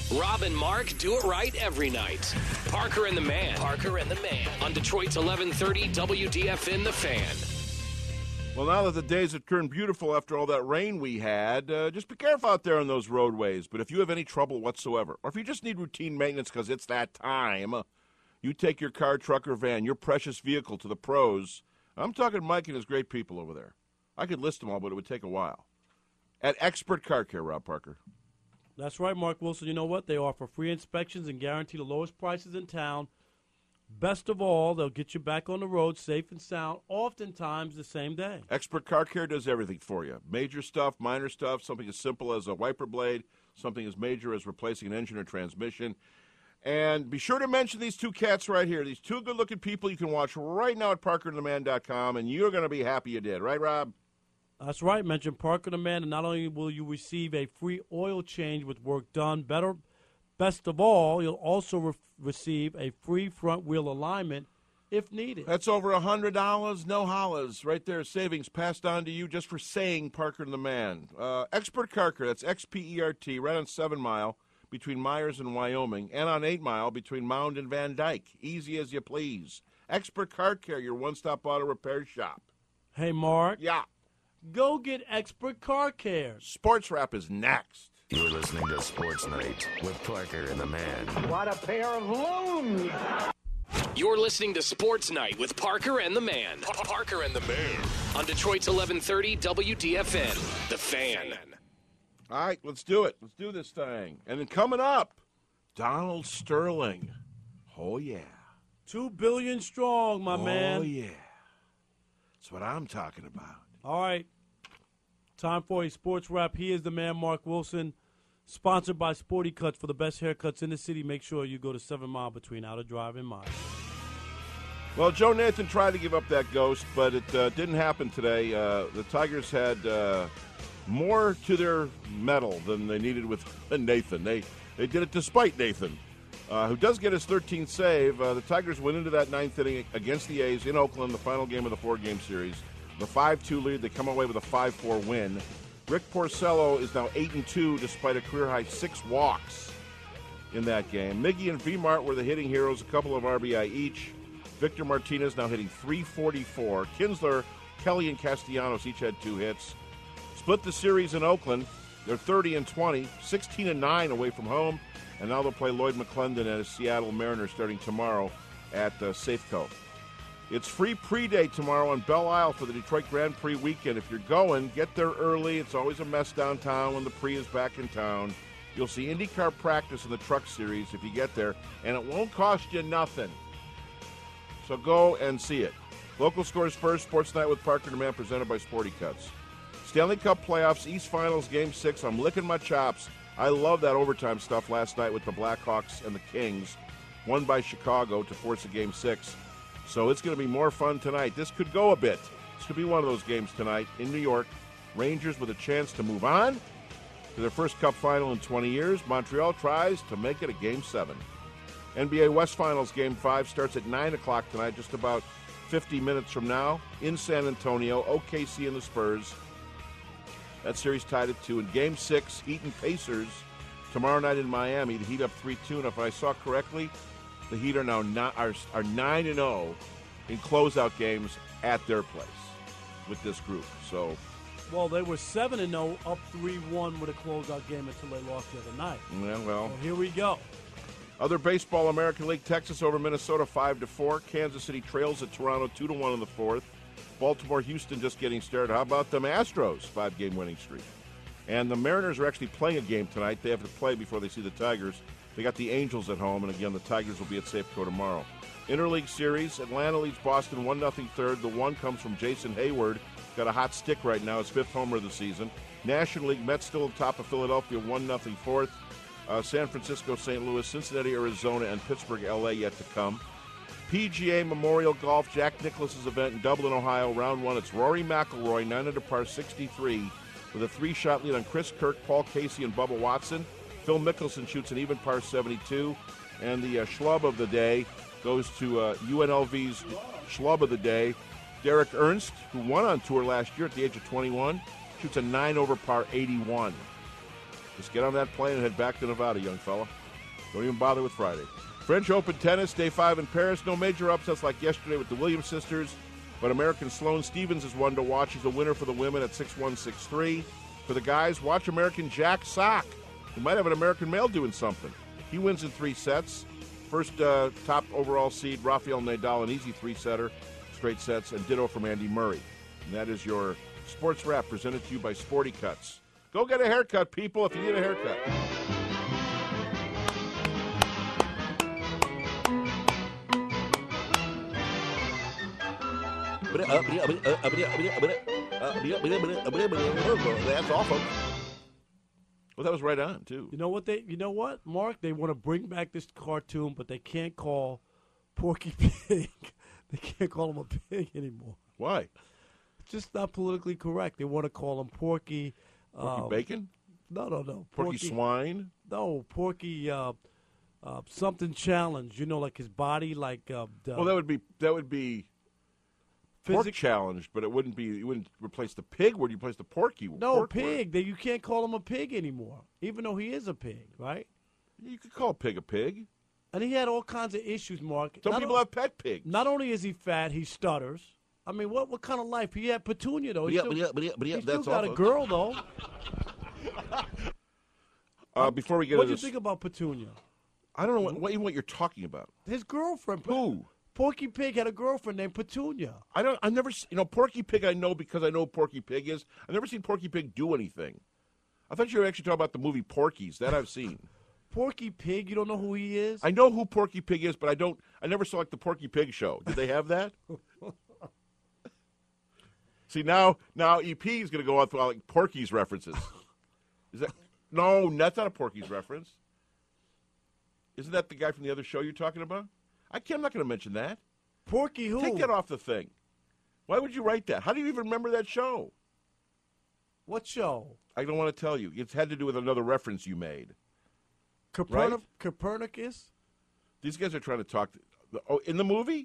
Rob and Mark do it right every night. Parker and the Man. Parker and the Man. On Detroit's 1130 WDFN The Fan. Well, now that the days have turned beautiful after all that rain we had, just be careful out there on those roadways. But if you have any trouble whatsoever, or if you just need routine maintenance because it's that time, you take your car, truck, or van, your precious vehicle, to the pros. I'm talking Mike and his great people over there. I could list them all, but it would take a while. At Expert Car Care, Rob Parker. That's right, Mark Wilson. You know what? They offer free inspections and guarantee the lowest prices in town. Best of all, they'll get you back on the road safe and sound, oftentimes the same day. Expert Car Care does everything for you. Major stuff, minor stuff, something as simple as a wiper blade, something as major as replacing an engine or transmission. And be sure to mention these two cats right here, these two good-looking people you can watch right now at ParkerandTheMan.com, and you're going to be happy you did. Right, Rob? That's right. Mention Parker the Man, and not only will you receive a free oil change with work done, best of all, you'll also receive a free front wheel alignment if needed. That's over $100, no hollers. Right there, savings passed on to you just for saying Parker and the Man. Expert Car Care, that's Xpert, right on 7 Mile between Myers and Wyoming, and on 8 Mile between Mound and Van Dyke. Easy as you please. Expert Car Care, your one-stop auto repair shop. Hey, Mark. Yeah. Go get Expert Car Care. Sports Wrap is next. You're listening to Sports Night with Parker and the Man. What a pair of loons! You're listening to Sports Night with Parker and the Man. Parker and the Man. On Detroit's 1130 WDFN, The Fan. All right, let's do it. Let's do this thing. And then coming up, Donald Sterling. Oh, yeah. 2 billion strong, my man. Oh, yeah. That's what I'm talking about. All right. Time for a sports wrap. He is the man, Mark Wilson. Sponsored by Sporty Cuts. For the best haircuts in the city, make sure you go to 7 Mile between Outer Drive and Myers. Well, Joe Nathan tried to give up that ghost, but it didn't happen today. The Tigers had more to their medal than they needed with Nathan. They did it despite Nathan, who does get his 13th save. The Tigers went into that 9th inning against the A's in Oakland, the final game of the 4-game series. The 5-2 lead, they come away with a 5-4 win. Rick Porcello is now 8-2 despite a career-high 6 walks in that game. Miggy and V-Mart were the hitting heroes, a couple of RBI each. Victor Martinez now hitting .344. Kinsler, Kelly, and Castellanos each had 2 hits. Split the series in Oakland. They're 30-20, 16-9 away from home. And now they'll play Lloyd McClendon and his Seattle Mariners starting tomorrow at Safeco. It's free pre-day tomorrow on Belle Isle for the Detroit Grand Prix weekend. If you're going, get there early. It's always a mess downtown when the Prix is back in town. You'll see IndyCar practice in the Truck Series if you get there, and it won't cost you nothing. So go and see it. Local scores first, Sports Night with Parker and the Man, presented by Sporty Cuts. Stanley Cup playoffs, East Finals, Game 6. I'm licking my chops. I love that overtime stuff last night with the Blackhawks and the Kings, won by Chicago to force a Game 6. So it's going to be more fun tonight. This could go a bit. This could be one of those games tonight in New York. Rangers with a chance to move on to their first Cup final in 20 years. Montreal tries to make it a Game 7. NBA West Finals Game 5 starts at 9 o'clock tonight, just about 50 minutes from now, in San Antonio. OKC and the Spurs. That series tied at 2. In Game 6, Heat and Pacers tomorrow night in Miami. The Heat up 3-2, and if I saw correctly, the Heat are now 9-0 in closeout games at their place with this group. So, well, they were 7-0, up 3-1 with a closeout game until they lost the other night. Yeah, well, so here we go. Other baseball, American League, Texas over Minnesota 5-4. Kansas City trails at Toronto 2-1 in the 4th. Baltimore, Houston just getting started. How about them Astros 5-game winning streak? And the Mariners are actually playing a game tonight. They have to play before they see the Tigers. They got the Angels at home, and again, the Tigers will be at Safeco tomorrow. Interleague Series, Atlanta leads Boston 1-0 third. The one comes from Jason Hayward. Got a hot stick right now, his 5th homer of the season. National League, Mets still on top of Philadelphia, 1-0 fourth. San Francisco, St. Louis, Cincinnati, Arizona, and Pittsburgh, L.A. yet to come. PGA Memorial Golf, Jack Nicklaus's event in Dublin, Ohio, round 1. It's Rory McIlroy, 9 under par 63, with a 3-shot lead on Chris Kirk, Paul Casey, and Bubba Watson. Phil Mickelson shoots an even par 72. And the schlub of the day goes to UNLV's schlub of the day, Derek Ernst, who won on tour last year at the age of 21, shoots a 9 over par 81. Just get on that plane and head back to Nevada, young fella. Don't even bother with Friday. French Open tennis, day 5 in Paris. No major upsets like yesterday with the Williams sisters, but American Sloane Stephens is one to watch. He's a winner for the women at 6-1, 6-3. For the guys, watch American Jack Sock. He might have an American male doing something. He wins in 3 sets. First top overall seed, Rafael Nadal, an easy 3-setter, straight sets, and ditto from Andy Murray. And that is your sports wrap presented to you by Sporty Cuts. Go get a haircut, people, if you need a haircut. That's awful. Well, that was right on, too. You know what, Mark? They want to bring back this cartoon, but they can't call Porky Pig. They can't call him a pig anymore. Why? It's just not politically correct. They want to call him Porky. Porky Bacon? No. Porky Swine? No, Porky something challenge. You know, like his body, like. Well, that would be pork challenge, but it wouldn't be. You wouldn't replace the pig. Where do you replace the porky? No, pig. You can't call him a pig anymore, even though he is a pig, right? You could call a pig a pig. And he had all kinds of issues, Mark. Some people have pet pigs. Not only is he fat, he stutters. I mean, what kind of life? He had Petunia, though. He still got a girl, though. Before we get what into do you think about Petunia? I don't know what you're talking about. His girlfriend. Who? Porky Pig had a girlfriend named Petunia. I've never, Porky Pig I know because I know Porky Pig is. I've never seen Porky Pig do anything. I thought you were actually talking about the movie Porky's. That I've seen. Porky Pig, you don't know who he is? I know who Porky Pig is, but I never saw like the Porky Pig show. Did they have that? See, now EP is going to go out through like Porky's references. Is that no? That's not a Porky's reference. Isn't that the guy from the other show you're talking about? I'm not going to mention that. Porky who? Take that off the thing. Why would you write that? How do you even remember that show? What show? I don't want to tell you. It's had to do with another reference you made. Copernicus? These guys are trying to talk. In the movie?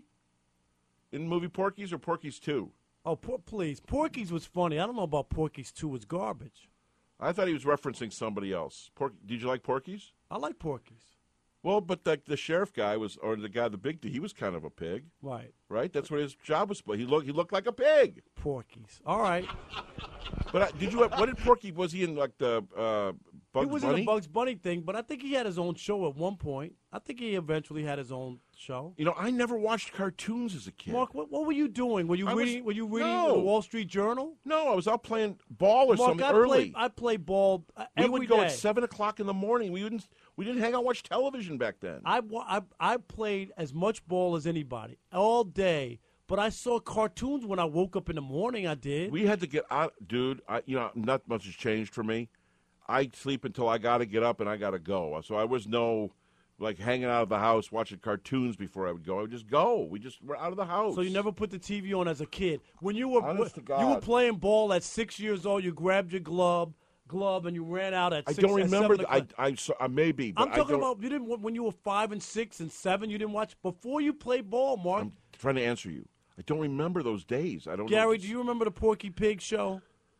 In the movie Porky's or Porky's 2? Oh, please. Porky's was funny. I don't know about Porky's 2. It's garbage. I thought he was referencing somebody else. Did you like Porky's? I like Porky's. Well, but the sheriff guy or the guy, the big dude, he was kind of a pig. Right. Right? That's what his job was. He looked like a pig. Porky's. All right. But what did Porky, was he in like the Bugs Bunny? He was in the Bugs Bunny thing, but I think he had his own show at one point. I think he eventually had his own show. I never watched cartoons as a kid. Mark, what were you doing? Were you reading No. the Wall Street Journal? No, I was out playing ball or Mark, something early. I played ball every day. We would go at 7 o'clock in the morning. We didn't hang out and watch television back then. I played as much ball as anybody all day. But I saw cartoons when I woke up in the morning. I did. We had to get out, dude. Not much has changed for me. I sleep until I got to get up and I got to go. So I was hanging out of the house watching cartoons before I would go. I would just go. We're out of the house. So you never put the TV on as a kid. When you were Honest to God. you were playing ball at 6 years old, you grabbed your glove and you ran out at 6. I don't remember. I maybe. But I'm talking about you didn't when you were 5 and 6 and 7. You didn't watch before you played ball, Mark. I'm trying to answer you. I don't remember those days. I don't. Gary, do you remember the Porky Pig show?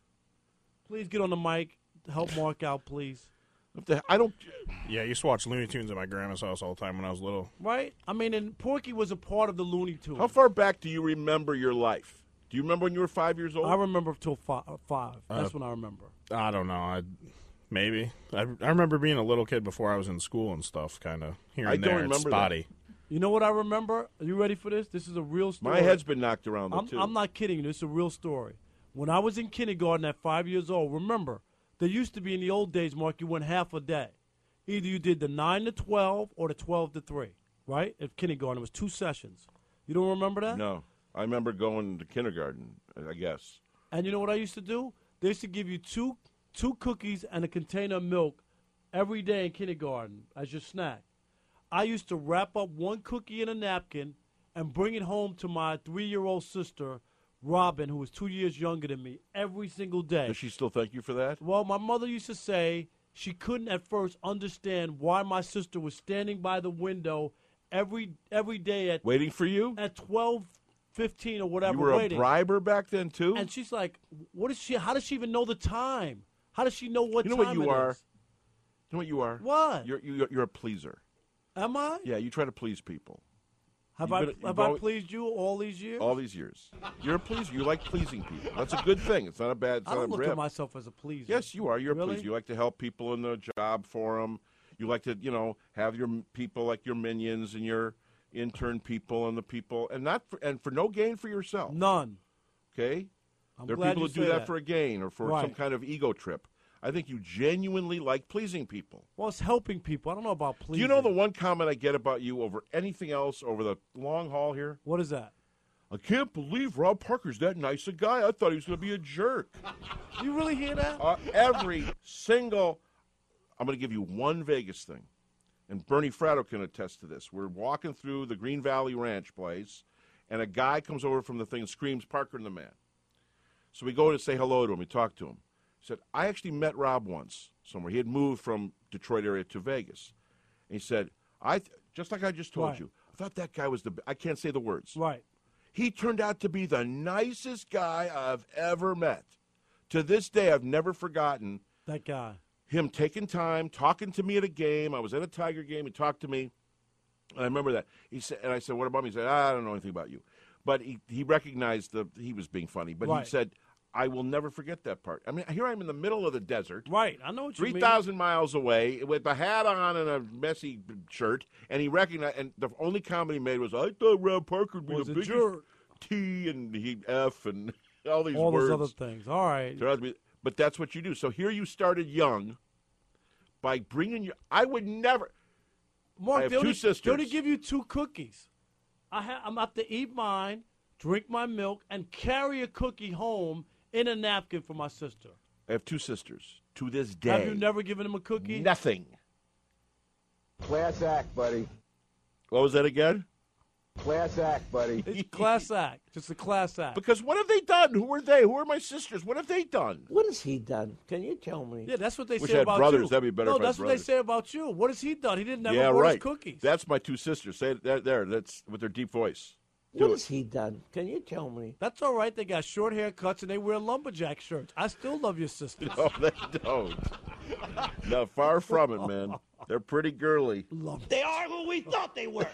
Please get on the mic. Help Mark out, please. I don't. Yeah, I used to watch Looney Tunes at my grandma's house all the time when I was little. Right? I mean, and Porky was a part of the Looney Tunes. How far back do you remember your life? Do you remember when you were 5 years old? I remember till 5. That's when I remember. I don't know. Maybe. I remember being a little kid before I was in school and stuff, kind of here and there. It's spotty. That. You know what I remember? Are you ready for this? This is a real story. My head's been knocked around, too. I'm not kidding you. This is a real story. When I was in kindergarten at 5 years old, remember, there used to be in the old days, Mark, you went half a day. Either you did the 9 to 12 or the 12 to 3, right? At kindergarten, it was 2 sessions. You don't remember that? No. I remember going to kindergarten, I guess. And you know what I used to do? They used to give you two cookies and a container of milk every day in kindergarten as your snack. I used to wrap up one cookie in a napkin and bring it home to my 3-year-old sister, Robin, who was 2 years younger than me, every single day. Does she still thank you for that? Well, my mother used to say she couldn't at first understand why my sister was standing by the window every day at waiting for you at 12:15 or whatever. You were waiting. a briber back then too. And she's like, "What is she? How does she even know the time? How does she know what you know time what you it are? is?" You know what you are? What? You're a pleaser. Am I? Yeah, you try to please people. Have I pleased you all these years? All these years. You're a pleaser. You like pleasing people. That's a good thing. It's not a bad. It's I don't not a look at myself as a pleaser. Yes, you are. You're really? a pleaser. You like to help people in the job for them. You like to, have your people like your minions and your intern people and the people, and for no gain for yourself. None. Okay. I'm there are glad people you who do say that for a gain or for some kind of ego trip. I think you genuinely like pleasing people. Well, it's helping people. I don't know about pleasing. Do you know the one comment I get about you over anything else over the long haul here? What is that? I can't believe Rob Parker's that nice a guy. I thought he was going to be a jerk. You really hear that? Every single. I'm going to give you one Vegas thing, and Bernie Fratto can attest to this. We're walking through the Green Valley Ranch place, and a guy comes over from the thing and screams, "Parker and the Man." So we go to say hello to him. We talk to him. He said, I actually met Rob once somewhere. He had moved from Detroit area to Vegas. And he said, just like I just told you, I thought that guy was I can't say the words. Right. He turned out to be the nicest guy I've ever met. To this day, I've never forgotten that guy. Him taking time, talking to me at a game. I was at a Tiger game. He talked to me. And I remember that. He said, and I said, what about me? He said, I don't know anything about you. But he recognized he was being funny. But he said, I will never forget that part. I mean, here I am in the middle of the desert. Right, I know what you mean. 3,000 miles away with a hat on and a messy shirt. And he recognized, and the only comment he made was, I thought Rob Parker would be the biggest T and F and all these words. All those other things. All right. But that's what you do. So here you started young by bringing your, I would never. Mark, I have two sisters. They only give you 2 cookies. I'm have to eat mine, drink my milk, and carry a cookie home in a napkin for my sister. I have 2 sisters. To this day. Have you never given them a cookie? Nothing. Class act, buddy. What was that again? Class act, buddy. It's class act. Just a class act. Because what have they done? Who are they? Who are my sisters? What have they done? What has he done? Can you tell me? Yeah, that's what they Wish say I had about brothers. you. That'd be better. No, if I had that's what brothers. they say about you. What has he done? He didn't never brought us cookies. That's my 2 sisters. Say it there. That's with their deep voice. What has he done? Can you tell me? That's all right. They got short haircuts and they wear lumberjack shirts. I still love your sisters. No, they don't. No, far from it, man. They're pretty girly. They are who we thought they were.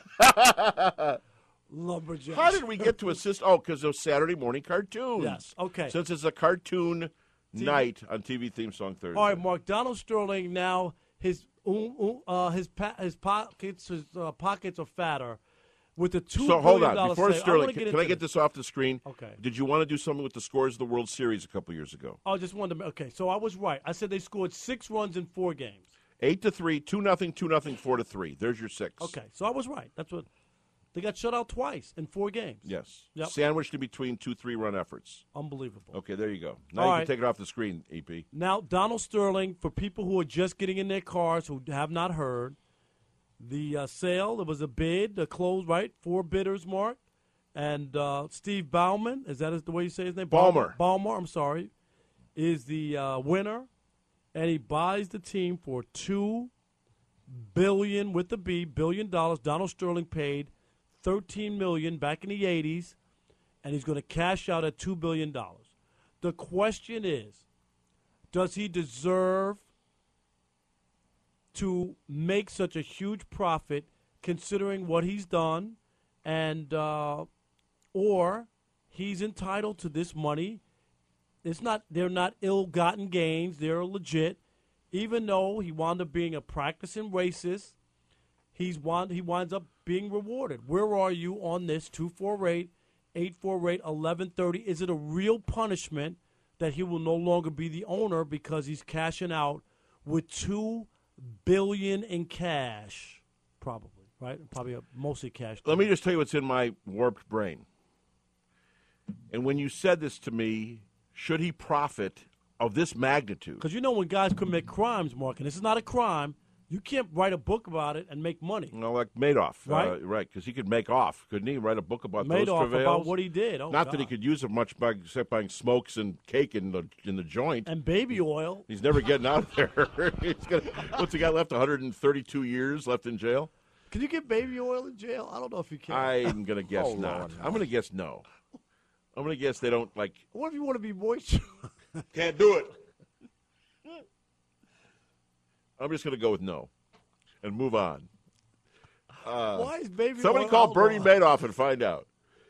Lumberjack. How did we get to assist? Oh, because of Saturday morning cartoons. Yes. Okay. Since it's a cartoon night on TV Theme Song Thursday. All right, Mark. Donald Sterling now his pockets are fatter. With the $2 billion so hold on, before save. Sterling, can I get this off the screen? Okay. Did you want to do something with the scores of the World Series a couple years ago? I just wanted to. Okay, so I was right. I said they scored 6 runs in 4 games. 8-3, 2-0, 2-0, 4-3. There's your 6. Okay, so I was right. That's what they got shut out twice in 4 games. Yes. Yep. Sandwiched in between 2 3-run efforts. Unbelievable. Okay, there you go. Now you can take it off the screen, EP. Now, Donald Sterling, for people who are just getting in their cars who have not heard, the sale, there was a bid, a close, right? 4 bidders, Mark. And Steve Ballmer, is that the way you say his name? Ballmer. Ballmer, I'm sorry, is the winner. And he buys the team for $2 billion, with the B, $1 billion. Donald Sterling paid $13 million back in the 80s, and he's going to cash out at $2 billion. The question is, does he deserve to make such a huge profit considering what he's done, and or he's entitled to this money? They're not ill-gotten gains. They're legit. Even though he wound up being a practicing racist, he winds up being rewarded. Where are you on this? 248, 848, 1130. Is it a real punishment that he will no longer be the owner because he's cashing out with $2 billion in cash? Probably, right? Probably mostly cash. Let me just tell you what's in my warped brain. And when you said this to me, should he profit of this magnitude? Because you know when guys commit crimes, Mark, and this is not a crime, you can't write a book about it and make money. No, like Madoff. Right? Right, because he could make off, couldn't he? Write a book about Madoff, those travails? about what he did. Oh, not God. that he could use it much except buying smokes and cake in the joint. And baby oil. He's never getting out of there. What's he got left? 132 years left in jail? Can you get baby oil in jail? I don't know if you can. I'm going to guess not. I'm going to guess no. I'm going to guess they don't like. What if you want to be moist? Can't do it. I'm just going to go with no and move on. Why is baby Somebody oil call Bernie outlawed? Madoff and find out.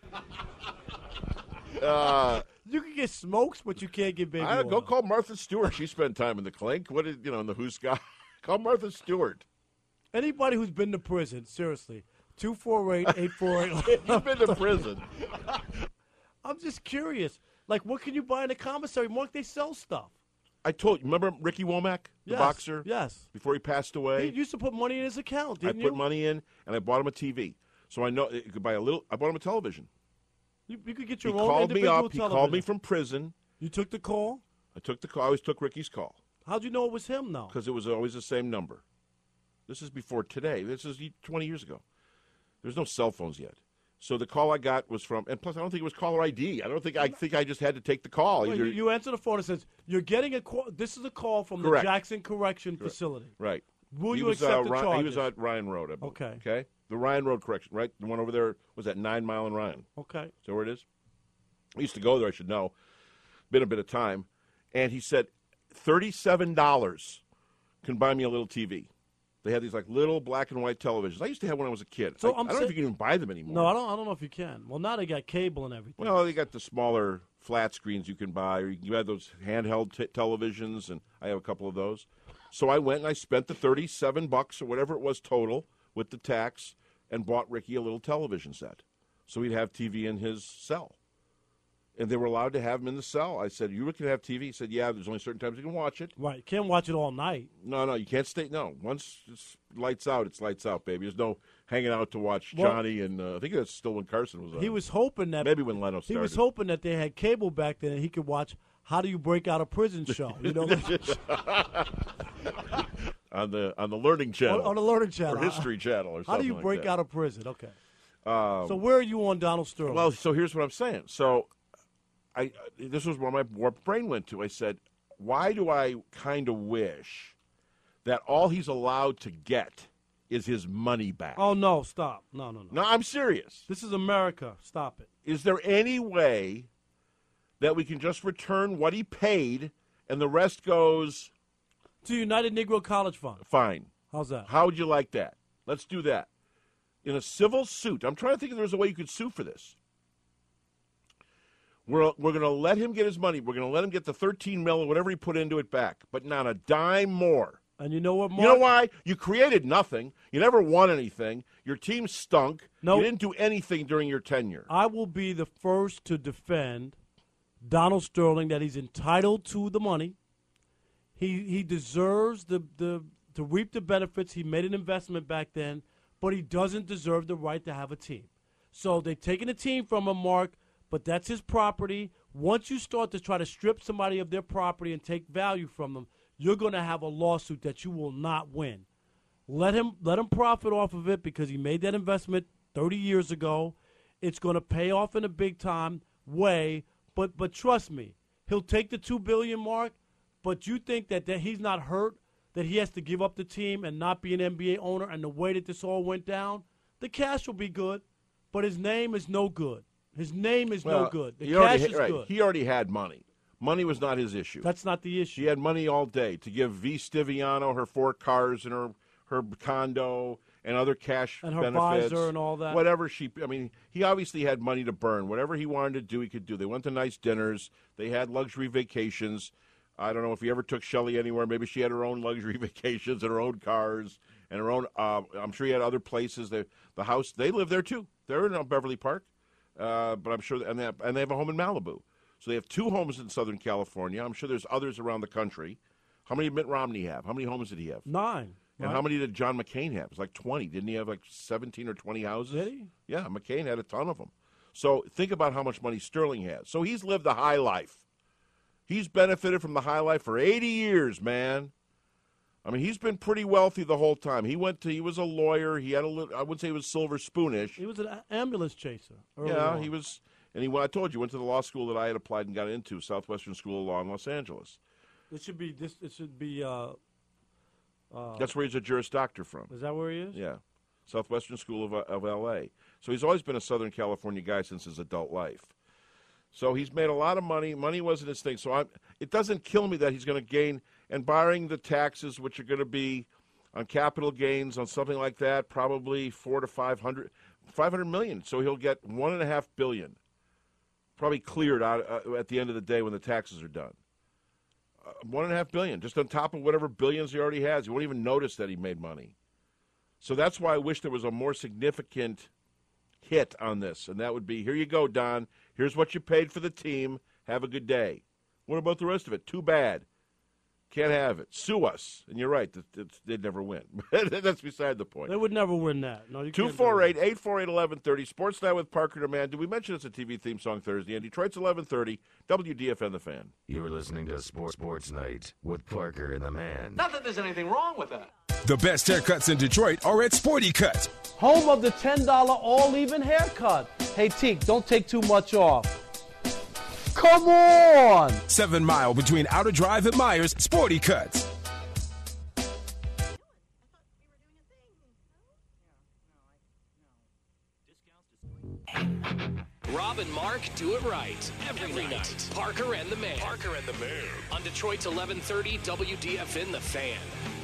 You can get smokes, but you can't get baby oil. Go call Martha Stewart. She spent time in the clink. What is, in the Who's Got? Call Martha Stewart. Anybody who's been to prison, seriously, 248-848. You've been to prison. I'm just curious. Like, what can you buy in the commissary? Mark, they sell stuff. I told you. Remember Ricky Womack, the Yes, boxer? yes. Before he passed away? He used to put money in his account, I didn't you? put money in, and I bought him a TV. So I know you could buy a little. I bought him a television. You could get He your own called me individual up. He television. called me from prison. You took the call? I took the call. I always took Ricky's call How'd you know it was him, though? because it was always the same number. This is before today. This is 20 years ago. There's no cell phones yet. So the call I got was from, and plus I don't think it was caller ID. I think I just had to take the call. Well, you answer the phone and says, you're getting a call. This is a call from Correct. the Jackson Correction Facility. Right. Will He you was, accept the He charges? was at Ryan Road, I believe. Okay. Okay? The Ryan Road Correction, right? The one over there was at 9 Mile and Ryan. Okay. So where it is? I used to go there, I should know. Been a bit of time. And he said, $37 can buy me a little TV. They had these like little black and white televisions. I used to have when I was a kid. So I don't know if you can even buy them anymore. No, I don't know if you can. Well, now they got cable and everything. Well, they got the smaller flat screens you can buy, or you have those handheld televisions, and I have a couple of those. So I went and I spent the $37 or whatever it was total with the tax and bought Ricky a little television set. So he'd have TV in his cell. And they were allowed to have him in the cell. I said, you can have TV? He said, yeah, there's only certain times you can watch it. Right. You can't watch it all night. No, you can't stay. No, once it's lights out, it's lights out, baby. There's no hanging out to watch Well, Johnny, and I think that's still when Carson was on. He was hoping that Maybe when Leno started. He was hoping that they had cable back then and he could watch How Do You Break Out a Prison show. You know, on the Learning Channel. on the Learning Channel. Or History Channel or something How do you like break that. out of prison? Okay. So where are you on Donald Sterling? Well, so here's what I'm saying. So this was where my warped brain went to. I said, why do I kind of wish that all he's allowed to get is his money back? Oh, no, stop. No. No, I'm serious. This is America. Stop it. Is there any way that we can just return what he paid and the rest goes To United Negro College Fund. fine? How's that? How would you like that? Let's do that. In a civil suit. I'm trying to think if there's a way you could sue for this. We're going to let him get his money. We're going to let him get the $13 million or whatever he put into it back, but not a dime more. And you know what, Mark? You know why? You created nothing. You never won anything. Your team stunk. Nope. You didn't do anything during your tenure. I will be the first to defend Donald Sterling that he's entitled to the money. He deserves to reap the benefits. He made an investment back then, but he doesn't deserve the right to have a team. So they've taken a team from him, Mark, but that's his property. Once you start to try to strip somebody of their property and take value from them, you're going to have a lawsuit that you will not win. Let him profit off of it because he made that investment 30 years ago. It's going to pay off in a big-time way, but trust me, he'll take the $2 billion mark, but you think that he's not hurt, that he has to give up the team and not be an NBA owner, and the way that this all went down, the cash will be good, but his name is no good. His name is no good. The cash is good. He already had money. Money was not his issue. That's not the issue. She had money all day to give V. Stiviano her 4 cars and her condo and other cash and her benefits. visor and all that. Whatever he obviously had money to burn. Whatever he wanted to do, he could do. They went to nice dinners. They had luxury vacations. I don't know if he ever took Shelley anywhere. Maybe she had her own luxury vacations and her own cars and her own. I'm sure he had other places. The house, they live there too. They're in Beverly Park, but I'm sure, and they have a home in Malibu. So they have 2 homes in Southern California. I'm sure there's others around the country. How many did Mitt Romney have? How many homes did he have? 9. And how many did John McCain have? It was like 20. Didn't he have like 17 or 20 houses? Did he? Yeah, McCain had a ton of them. So think about how much money Sterling has. So he's lived a high life. He's benefited from the high life for 80 years, man. I mean, he's been pretty wealthy the whole time. He was a lawyer. He had I wouldn't say he was silver spoonish. He was an ambulance chaser. Yeah, he was. And I told you, went to the law school that I had applied and got into, Southwestern School of Law in Los Angeles. It should be. That's where he's a Juris Doctor from. Is that where he is? Yeah, Southwestern School of L.A. So he's always been a Southern California guy since his adult life. So he's made a lot of money. Money wasn't his thing. So it doesn't kill me that he's going to gain, and barring the taxes, which are going to be, on capital gains on something like that, probably 400 to 500 million. So he'll get $1.5 billion, probably cleared out at the end of the day when the taxes are done. $1.5 billion, just on top of whatever billions he already has. You won't even notice that he made money. So that's why I wish there was a more significant hit on this, and that would be, here you go, Don. Here's what you paid for the team. Have a good day. What about the rest of it? Too bad. Can't have it. Sue us. And you're right. They'd never win. That's beside the point. They would never win that. No, 248-848-1130. Sports Night with Parker and Amanda. Did we mention it's a TV theme song Thursday? And Detroit's 1130. WDFN The Fan. You're listening to Sports Night with Parker and the Man. Not that there's anything wrong with that. The best haircuts in Detroit are at Sporty Cut. Home of the $10 all-even haircut. Hey, Teak, don't take too much off. Come on! 7 Mile between Outer Drive and Myers, Sporty Cuts. Rob and Mark do it right every night. Parker and the Man. Parker and the Man. On Detroit's 1130 WDFN The Fan.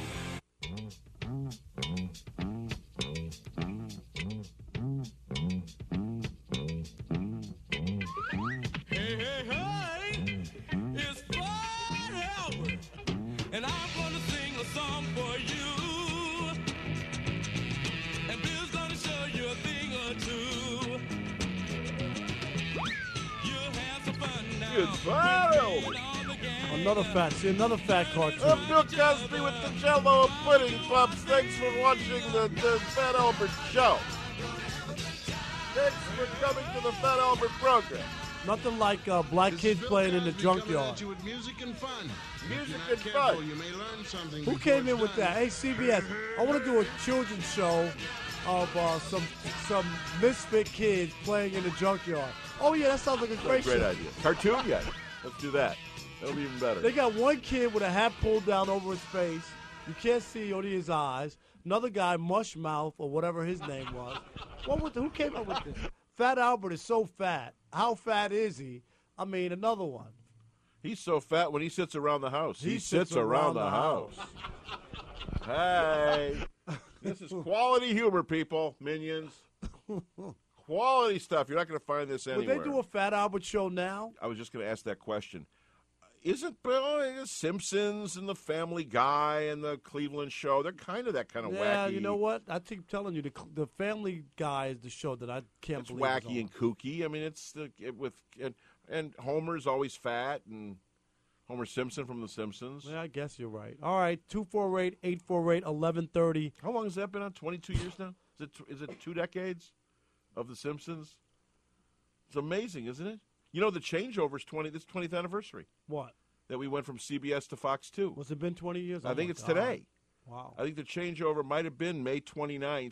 Another fat cartoon. I'm Bill Cosby with the Jell-O Pudding Pups. Thanks for watching the Fat Albert Show. Thanks for coming to the Fat Albert program. Nothing like black kids playing in the junkyard. Music and fun. Music and fun. You may learn something. Who came in with that? Hey, CBS, I want to do a children's show of some misfit kids playing in the junkyard. Oh, yeah, that sounds like a great show. Great idea. Cartoon yet? Let's do that. That'll be even better. They got one kid with a hat pulled down over his face. You can't see only his eyes. Another guy, Mushmouth, or whatever his name was. Who came up with this? Fat Albert is so fat. How fat is he? I mean, another one. He's so fat when he sits around the house. He sits around the house. Hey. This is quality humor, people, minions. Quality stuff. You're not going to find this anywhere. Would they do a Fat Albert show now? I was just going to ask that question. Isn't the Simpsons and the Family Guy and the Cleveland Show, they're kind of wacky. Yeah, you know what? I keep telling you, the Family Guy is the show that I can't believe it's wacky and kooky. I mean, and Homer's always fat, and Homer Simpson from The Simpsons. Yeah, I guess you're right. All right, 248-848-1130. How long has that been on? 22 years now? Is it 2 decades of The Simpsons? It's amazing, isn't it? You know, the changeover's this 20th anniversary. What? That we went from CBS to Fox 2. Was it been 20 years? I think it's today. Wow. I think the changeover might have been May 29th,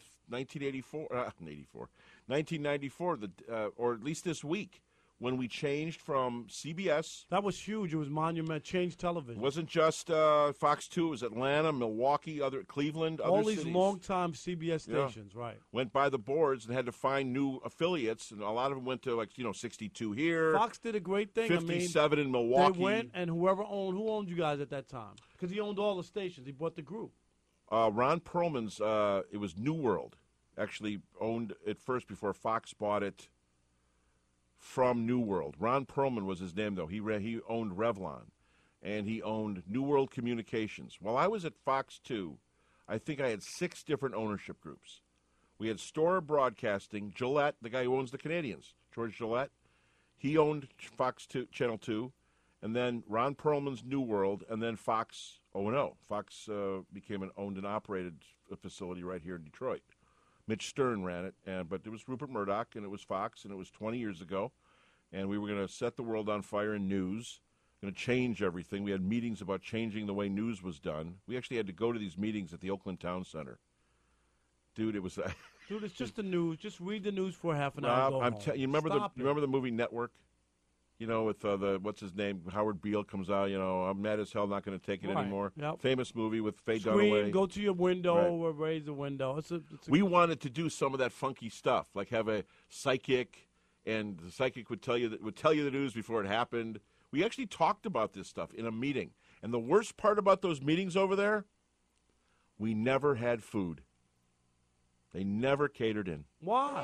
1994, or at least this week, when we changed from CBS. That was huge. It was monument. Changed television. It wasn't just Fox 2. It was Atlanta, Milwaukee, Cleveland, all other these cities. long-time CBS stations, right. Went by the boards and had to find new affiliates, and a lot of them went to, 62 here. Fox did a great thing. 57 in Milwaukee. They went, and who owned you guys at that time? Because he owned all the stations. He bought the group. Ron Perlman's, it was New World, actually owned it first before Fox bought it from New World. Ron Perlman was his name, though. He owned Revlon, and he owned New World Communications. While I was at Fox 2, I think I had 6 different ownership groups. We had Storer Broadcasting, Gillette, the guy who owns the Canadians, George Gillette. He owned Fox 2, Channel 2, and then Ron Perlman's New World, and then Fox O&O. Fox became an owned and operated facility right here in Detroit. Mitch Stern ran it, but it was Rupert Murdoch, and it was Fox, and it was 20 years ago. And we were going to set the world on fire in news, going to change everything. We had meetings about changing the way news was done. We actually had to go to these meetings at the Oakland Town Center. Dude, it was... Dude, it's just the news. Just read the news for half an hour. You remember the movie Network? You know, with what's his name? Howard Beale comes out, I'm mad as hell, not going to take it anymore. Yep. Famous movie with Faye Dunaway. Go to your window or raise the window. We wanted to do some of that funky stuff, like have a psychic, and the psychic would tell you the news before it happened. We actually talked about this stuff in a meeting. And the worst part about those meetings over there We never had food. They never catered in. Why?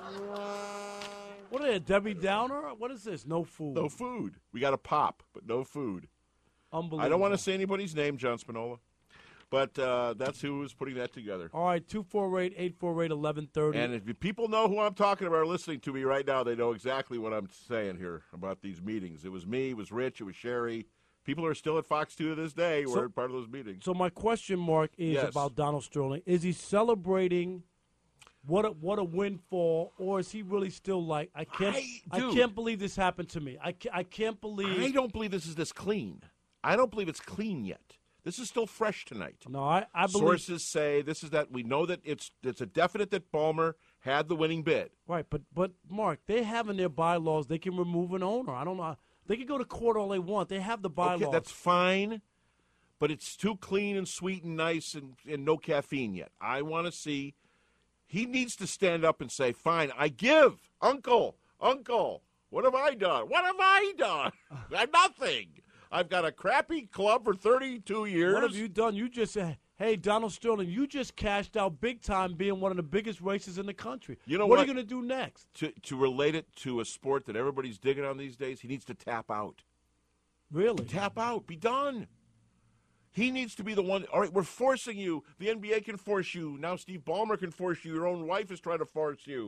What are they, a Debbie Downer? What is this? No food. No food. We got a pop, but no food. Unbelievable. I don't want to say anybody's name, John Spinola, but that's who was putting that together. All right, 248-848-1130. And if people know who I'm talking about or listening to me right now, they know exactly what I'm saying here about these meetings. It was me, it was Rich, it was Sherry. People are still at Fox 2 to this day. We're part of those meetings. So my question mark is about Donald Sterling. Is he celebrating what a windfall, or is he really still like, I can't believe this happened to me. I can't believe. I don't believe this clean. I don't believe it's clean yet. This is still fresh tonight. No, I believe. Sources say this is that. We know that it's a definite that Ballmer had the winning bid. Right, but Mark, they have in their bylaws they can remove an owner. I don't know. They can go to court all they want. They have the bylaws. Okay, that's fine, but it's too clean and sweet and nice and no caffeine yet. I want to see. He needs to stand up and say, fine, I give. Uncle, what have I done? What have I done? Nothing. I've got a crappy club for 32 years. What have you done? You just said, hey, Donald Sterling, you just cashed out big time being one of the biggest races in the country. You know what are you going to do next? To relate it to a sport that everybody's digging on these days, he needs to tap out. Really? Tap out. Be done. He needs to be the one. All right, we're forcing you. The NBA can force you. Now Steve Ballmer can force you. Your own wife is trying to force you.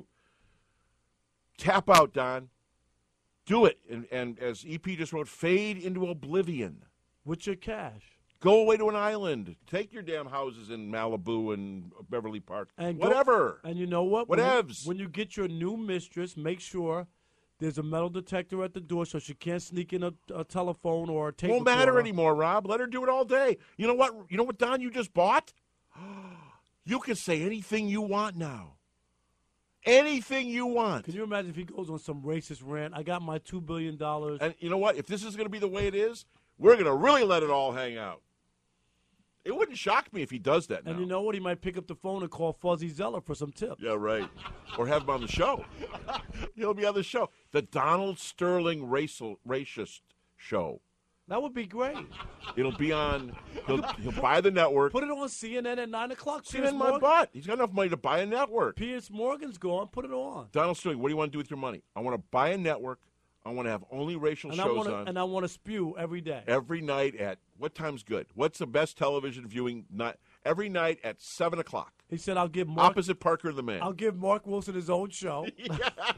Tap out, Don. Do it. And as EP just wrote, fade into oblivion. With your cash. Go away to an island. Take your damn houses in Malibu and Beverly Park. And whatever. And you know what? Whatevs. When you get your new mistress, make sure there's a metal detector at the door so she can't sneak in a telephone or a tape recorder. Won't matter anymore, Rob. Let her do it all day. You know what, Don, you just bought? You can say anything you want now. Anything you want. Can you imagine if he goes on some racist rant? I got my $2 billion. And you know what? If this is going to be the way it is, we're going to really let it all hang out. It wouldn't shock me if he does that now. And you know what? He might pick up the phone and call Fuzzy Zeller for some tips. Yeah, right. Or have him on the show. He'll be on the show. The Donald Sterling Racist Show. That would be great. It'll be on, he'll buy the network. Put it on CNN at 9 o'clock. CNN my butt. He's got enough money to buy a network. Piers Morgan's gone. Put it on. Donald Sterling, what do you want to do with your money? I want to buy a network. I want to have only racial shows on. And I want to spew every day. Every night at, what time's good? What's the best television viewing night? Every night at 7 o'clock. He said, I'll give Mark. Opposite Parker and the Man. I'll give Mark Wilson his own show. You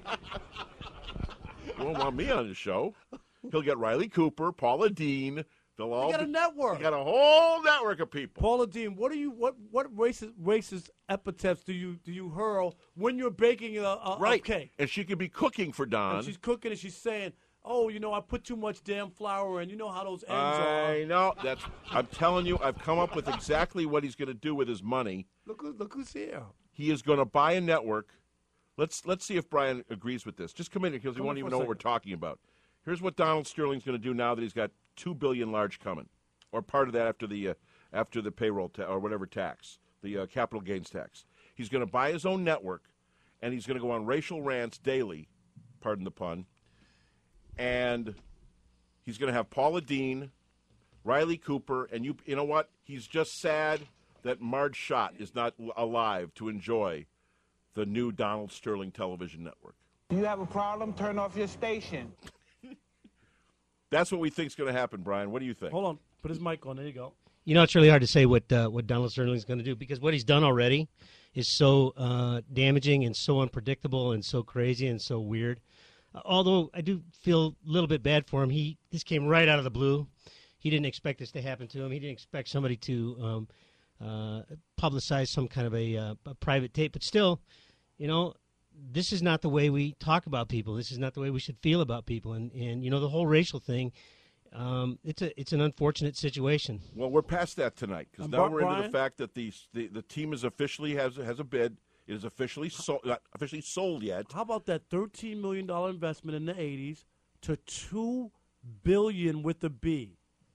won't want me on his show. He'll get Riley Cooper, Paula Dean. They'll all got a network. You got a whole network of people. Paula Dean, what racist epithets do you hurl when you're baking a cake? And she could be cooking for Don. And she's cooking and she's saying, "Oh, I put too much damn flour in. You know how those ends are." I know. I'm telling you, I've come up with exactly what he's going to do with his money. Look who's here. He is going to buy a network. Let's see if Brian agrees with this. Just come in because he won't even know what we're talking about. Here's what Donald Sterling's going to do now that he's got $2 billion large coming, or part of that after the payroll or whatever tax, the capital gains tax. He's going to buy his own network, and he's going to go on racial rants daily, pardon the pun, and he's going to have Paula Dean, Riley Cooper, and you know what? He's just sad that Marge Schott is not alive to enjoy the new Donald Sterling television network. You have a problem? Turn off your station. That's what we think is going to happen, Brian. What do you think? Hold on. Put his mic on. There you go. It's really hard to say what Donald Sterling is going to do because what he's done already is so damaging and so unpredictable and so crazy and so weird. Although I do feel a little bit bad for him. This came right out of the blue. He didn't expect this to happen to him. He didn't expect somebody to publicize some kind of a private tape. But still, this is not the way we talk about people. This is not the way we should feel about people. And the whole racial thing, it's an unfortunate situation. Well, we're past that tonight because now we're into the fact that the team is officially has a bid. It is officially not officially sold yet. How about that $13 million investment in the 80s to $2 billion with a B?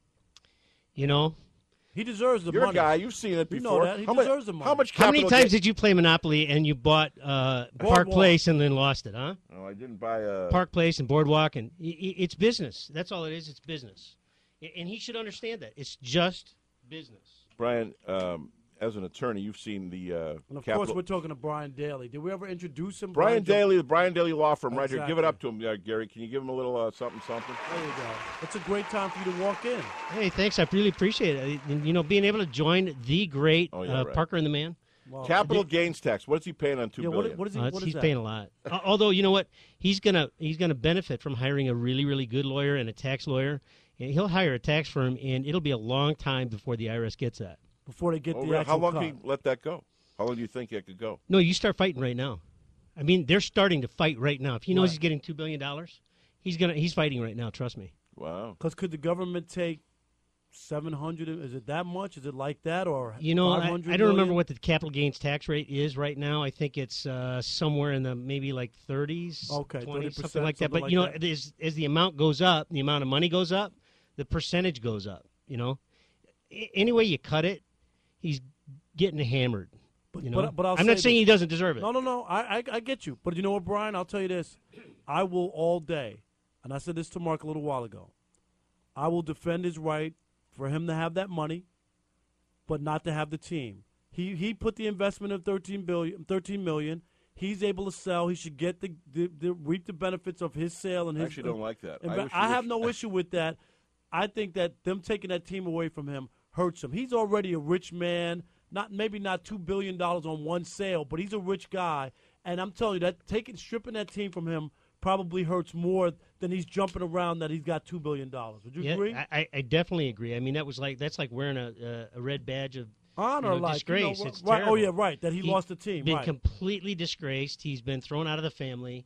He deserves the money. You're a guy. You've seen it before. You know that. He deserves the money. How many times did you play Monopoly and you bought Park Place and then lost it, huh? Oh, I didn't buy Park Place and Boardwalk. And it's business. That's all it is. It's business. And he should understand that. It's just business. Brian, as an attorney, you've seen the And of capital. course, we're talking to Brian Daly. Did we ever introduce him? Brian Joe? Daly, the Brian Daly Law Firm, right here. Give it Exactly. up to him, Gary. Can you give him a little something? There you go. It's a great time for you to walk in. Hey, thanks. I really appreciate it. And, being able to join the great right. Parker and the Man. Wow. Capital gains tax. What is he paying on $2 billion? What is he? He's paying a lot. Although, you know what? He's gonna benefit from hiring a really, really good lawyer and a tax lawyer. And he'll hire a tax firm, and it'll be a long time before the IRS gets that. Before they get the How actual long cut. can you let that go? How long do you think it could go? No, you start fighting right now. I mean, they're starting to fight right now. If he knows Right. he's getting $2 billion, he's fighting right now. Trust me. Wow. Because could the government take 700? Is it that much? Is it like that, or You know, I 500 don't remember million? what the capital gains tax rate is right now. I think it's somewhere in the maybe like 30s, Okay, 20s, 30%, something like that. something But, like that. as the amount goes up, the amount of money goes up, the percentage goes up, Any way you cut it, he's getting hammered. But I'll I'm not say saying this. he doesn't deserve it. No. I get you. But you know what, Brian? I'll tell you this. I will all day, and I said this to Mark a little while ago, I will defend his right for him to have that money, but not to have the team. He put the investment of $13 million. He's able to sell. He should get the reap the benefits of his sale and I his. actually don't like that. I have no issue with that. I think that them taking that team away from him hurts him. He's already a rich man. Maybe not $2 billion on one sale, but he's a rich guy. And I'm telling you that stripping that team from him probably hurts more than he's jumping around that he's got $2 billion. Would you agree? I definitely agree. I mean, that's like wearing a red badge of honor, disgrace. It's right? terrible. Oh yeah, right. That he lost the team. Been Right. completely disgraced. He's been thrown out of the family.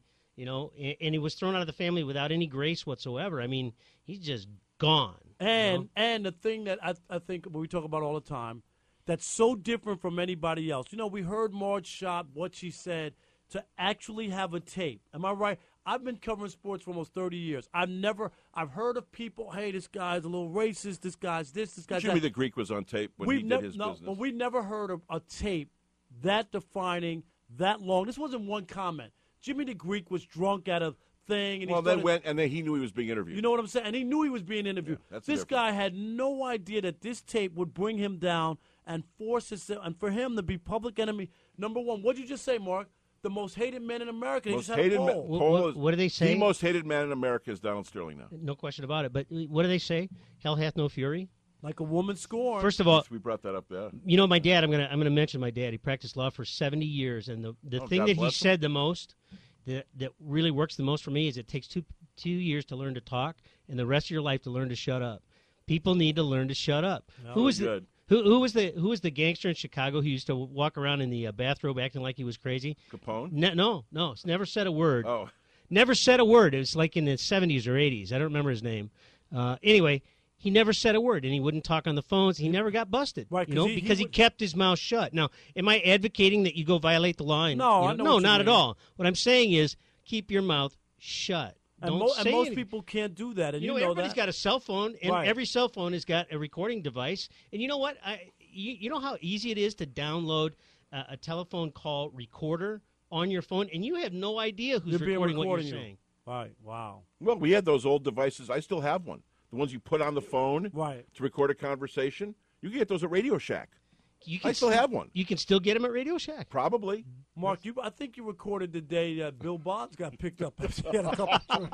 And he was thrown out of the family without any grace whatsoever. I mean, he's just gone. And the thing that I think we talk about all the time, that's so different from anybody else. We heard Marge Shop, what she said, to actually have a tape. Am I right? I've been covering sports for almost 30 years. I've heard of people, hey, this guy's a little racist, this guy's this guy's Jimmy that. the Greek was on tape when he did his business. But we never heard of a tape that defining, that long. This wasn't one comment. Jimmy the Greek was drunk at a thing. And he knew he was being interviewed. You know what I'm saying? And he knew he was being interviewed. Yeah, this guy had no idea that this tape would bring him down and force himself, and for him to be public enemy number one. What did you just say, Mark? The most hated man in America. Most hated man. What do they say? The most hated man in America is Donald Sterling now. No question about it. But what do they say? Hell hath no fury. Like a woman scorned. First of all, we brought that up there. My dad. I'm gonna mention my dad. He practiced law for 70 years, and the thing God that he bless him. said the most, that really works the most for me, is it takes two years to learn to talk, and the rest of your life to learn to shut up. People need to learn to shut up. No, Who was the gangster in Chicago who used to walk around in the bathrobe acting like he was crazy? Capone? No, never said a word. Oh. Never said a word. It was like in the 70s or 80s. I don't remember his name. Anyway, he never said a word, and he wouldn't talk on the phones. He never got busted, right? Because he kept his mouth shut. Now, am I advocating that you go violate the law? And, no, no, not at all. What I'm saying is keep your mouth shut. And most people can't do that, and everybody's that. got a cell phone, and Right. every cell phone has got a recording device. And you know what? You know how easy it is to download a telephone call recorder on your phone, and you have no idea who's recording what you're saying. Right. Wow. Well, we had those old devices. I still have one. The ones you put on the phone right. to record a conversation. You can get those at Radio Shack. I still have one. You can still get them at Radio Shack. Probably. Mark, I think you recorded the day that Bill Bonds got picked up. He had a couple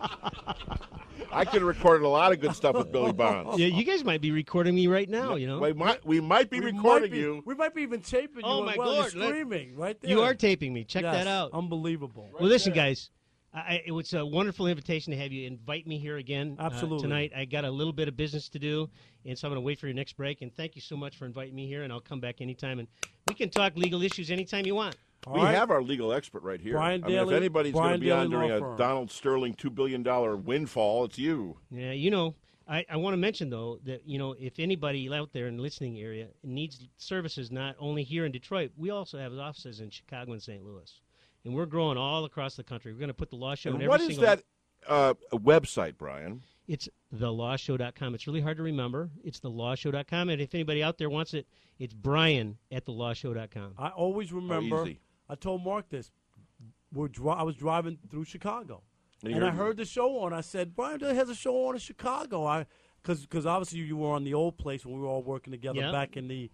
I could have recorded a lot of good stuff with Billy Bonds. Yeah, you guys might be recording me right now. We might be recording you. We might be even taping you. Oh my Lord! God! Streaming right there. You are taping me. Check that out. Unbelievable. Well, listen, guys. It was a wonderful invitation to have you invite me here again tonight. I got a little bit of business to do, and so I'm going to wait for your next break. And thank you so much for inviting me here, and I'll come back anytime. And we can talk legal issues anytime you want. We have our legal expert right here. Brian if Daly, anybody's going to be on during Law a Donald Sterling $2 billion windfall, it's you. Yeah, I want to mention, though, that, if anybody out there in the listening area needs services not only here in Detroit, we also have offices in Chicago and St. Louis. And we're growing all across the country. We're going to put the Law Show in every single... What is that website, Brian? It's thelawshow.com. It's really hard to remember. It's thelawshow.com. And if anybody out there wants it, it's Brian at thelawshow.com. I always remember... easy. I told Mark this. I was driving through Chicago, and I heard the show on. I said, Brian Daly has a show on in Chicago. Because obviously you were on the old place when we were all working together back in the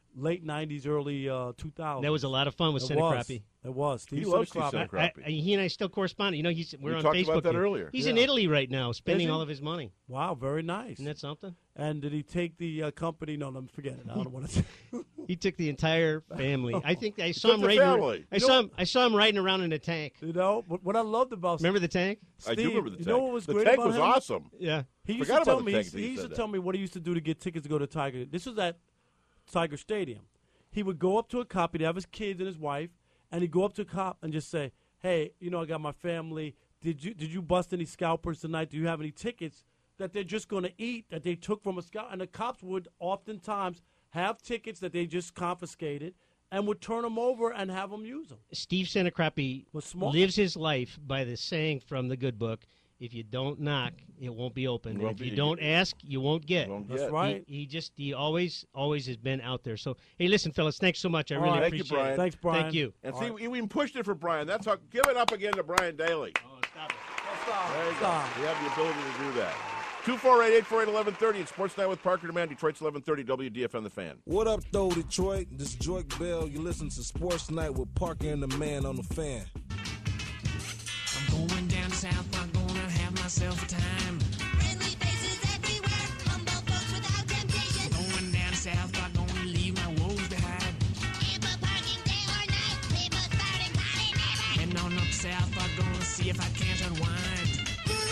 late 90s, early 2000s. That was a lot of fun with Sinacrapi. It was. He loves Steve Sinacrapi. He and I still correspond. You know, we're on talked Facebook. About that earlier. He's in Italy right now, spending all of his money. Wow, very nice. Isn't that something? And did he take the company? No, forget it. I don't want to say. He took the entire family. I think I saw him riding. I saw him riding around in a tank. You know what I loved about. Remember the tank? Steve, I do remember the tank. You know what was the great tank about was him? awesome. Yeah. He used to tell me. He used to tell me what he used to do to get tickets to go to Tiger. This was at Tiger Stadium. He would go up to a cop. He'd have his kids and his wife, and he'd go up to a cop and just say, "Hey, I got my family. Did you bust any scalpers tonight? Do you have any tickets that they're just going to eat that they took from a scalper?" And the cops would oftentimes have tickets that they just confiscated and would turn them over and have them use them. Steve Sinacrapi lives his life by the saying from the Good Book: if you don't knock, it won't be open. If you don't ask, you won't get. That's right. He always has been out there. So, hey, listen, fellas, thanks so much. I really appreciate it. Brian. Thanks, Brian. Thank you. And see, we even pushed it for Brian. That's how. Give it up again to Brian Daly. Oh, stop it. There you go. We have the ability to do that. 248-848-1130 at Sports Night with Parker and Man, Detroit's 1130 WDFN The Fan. What up, though, Detroit? This is Joik Bell. You listen to Sports Night with Parker and the Man on The Fan. I'm going down south, I'm gonna have myself a time. Friendly faces everywhere, humble folks without temptation. Going down south, I'm gonna leave my woes behind. People parking day or night, people starting party never. Heading on up south, I'm gonna see if I can't unwind.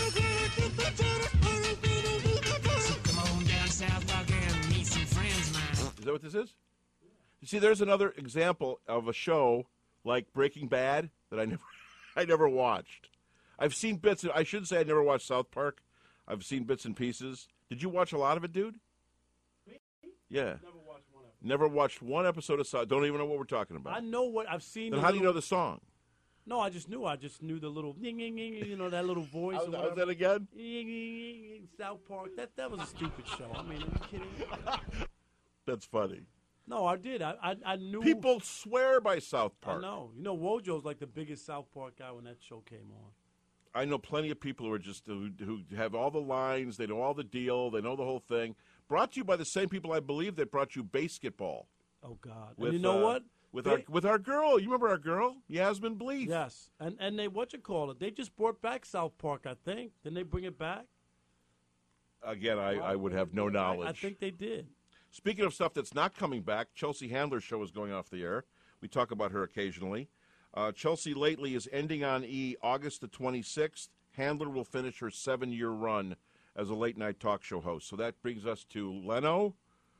So come on down south, I can meet some friends of mine. Is that what this is? You see, there's another example of a show like Breaking Bad that I never watched. I've seen bits. I shouldn't say I never watched South Park. I've seen bits and pieces. Did you watch a lot of it, dude? Me? Yeah. Never watched one episode. Never watched one episode of South. Don't even know what we're talking about. I know what I've seen. Then how do you know the song? No, I just knew. I just knew the little, that little voice. How's that again? South Park. That was a stupid show. I mean, are you kidding me? That's funny. No, I did. I knew. People swear by South Park. I know. Wojo's like the biggest South Park guy when that show came on. I know plenty of people who have all the lines. They know all the deal. They know the whole thing. Brought to you by the same people, I believe, that brought you basketball. Oh God! With, and you know what? With our girl. You remember our girl, Yasmin Bleeth? Yes. And they They just brought back South Park, I think. Didn't they bring it back? Again, I would have no knowledge. I think they did. Speaking of stuff that's not coming back, Chelsea Handler's show is going off the air. We talk about her occasionally. Chelsea Lately is ending on August the 26th. Handler will finish her 7-year run as a late-night talk show host. So that brings us to Leno,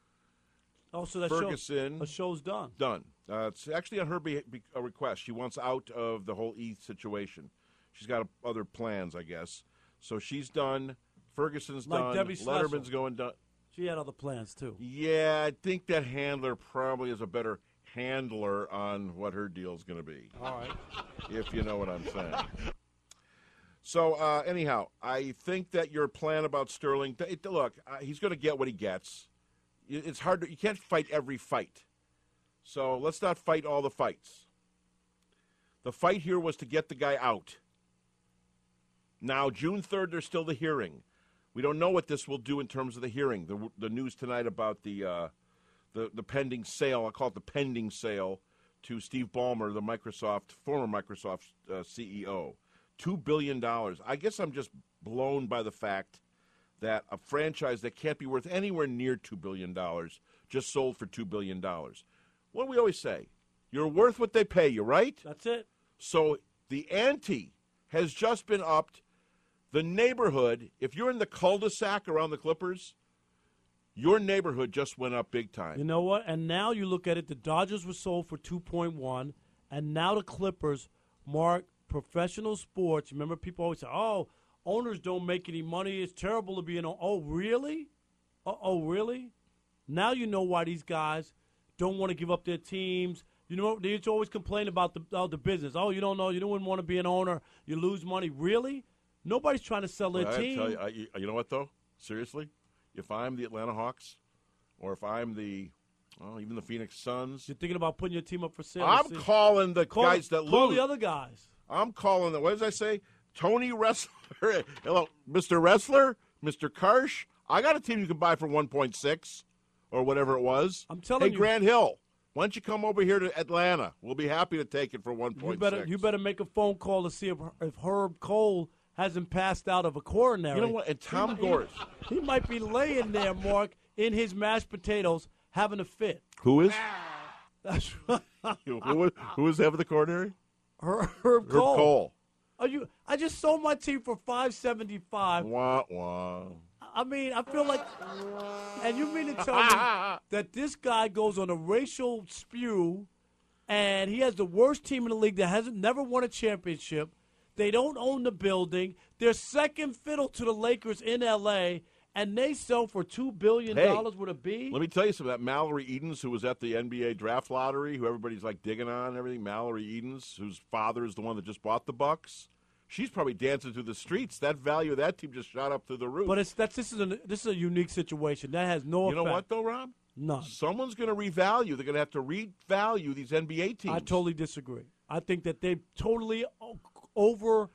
so that Ferguson. The show's done. Done. It's actually on her request. She wants out of the whole situation. She's got other plans, I guess. So she's done. Ferguson's done. Debbie Letterman's going done. She had other plans, too. Yeah, I think that Handler probably is a better handler on what her deal's going to be. All right. If you know what I'm saying. So, anyhow, I think that your plan about Sterling, look, he's going to get what he gets. It's hard you can't fight every fight. So let's not fight all the fights. The fight here was to get the guy out. Now, June 3rd, there's still the hearing. We don't know what this will do in terms of the hearing. The news tonight about the pending sale, I'll call it the pending sale, to Steve Ballmer, the former Microsoft CEO. $2 billion. I guess I'm just blown by the fact that a franchise that can't be worth anywhere near $2 billion just sold for $2 billion. What do we always say? You're worth what they pay you, right? That's it. So the ante has just been upped. The neighborhood, if you're in the cul-de-sac around the Clippers, your neighborhood just went up big time. You know what? And now you look at it, the Dodgers were sold for 2.1, and now the Clippers, Mark, professional sports. Remember, people always say, "Oh, owners don't make any money. It's terrible to be an owner." Oh, really? Oh, really? Now you know why these guys don't want to give up their teams. You know, they always complain about the business. Oh, you don't know. You don't want to be an owner. You lose money. Really? Nobody's trying to sell their team. Tell you, you know what, though? Seriously? If I'm the Atlanta Hawks or if I'm even the Phoenix Suns. You're thinking about putting your team up for sale. I'm calling the guys that lose. Call the other guys. I'm calling what did I say? Tony Wrestler. Hello, Mr. Wrestler, Mr. Karsh. I got a team you can buy for 1.6 or whatever it was. I'm telling hey, you. Grant Hill, why don't you come over here to Atlanta? We'll be happy to take it for 1.6. You better make a phone call to see if Herb Cole hasn't passed out of a coronary. You know what? And Tom Gores. He might be laying there, Mark, in his mashed potatoes, having a fit. Who is? That's right. Who is having the coronary? Herb Cole. Herb Cole. I just sold my team for $575. Wah, wah. I mean, I feel like, and you mean to tell me that this guy goes on a racial spew, and he has the worst team in the league that never won a championship. They don't own the building. They're second fiddle to the Lakers in L.A., and they sell for $2 billion with a B? Let me tell you something. That Mallory Edens, who was at the NBA draft lottery, who everybody's like digging on and everything, Mallory Edens, whose father is the one that just bought the Bucks, she's probably dancing through the streets. That value of that team just shot up through the roof. But this is a unique situation. That has no effect. You know what, though, Rob? None. Someone's going to revalue. They're going to have to revalue these NBA teams. I totally disagree. I think that they've totally overpaid.